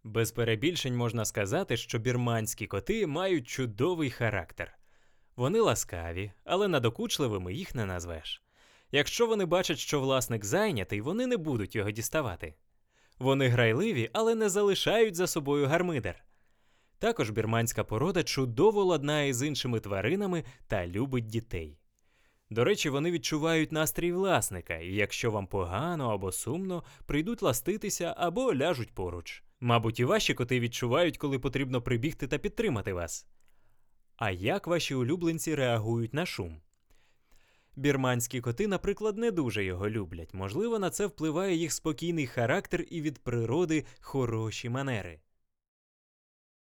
Без перебільшень можна сказати, що бірманські коти мають чудовий характер. Вони ласкаві, але надокучливими їх не назвеш. Якщо вони бачать, що власник зайнятий, вони не будуть його діставати. Вони грайливі, але не залишають за собою гармидер. Також бірманська порода чудово ладнає з іншими тваринами та любить дітей. До речі, вони відчувають настрій власника, і якщо вам погано або сумно, прийдуть ластитися або ляжуть поруч. Мабуть, і ваші коти відчувають, коли потрібно прибігти та підтримати вас. А як ваші улюбленці реагують на шум? Бірманські коти, наприклад, не дуже його люблять. Можливо, на це впливає їх спокійний характер і від природи хороші манери.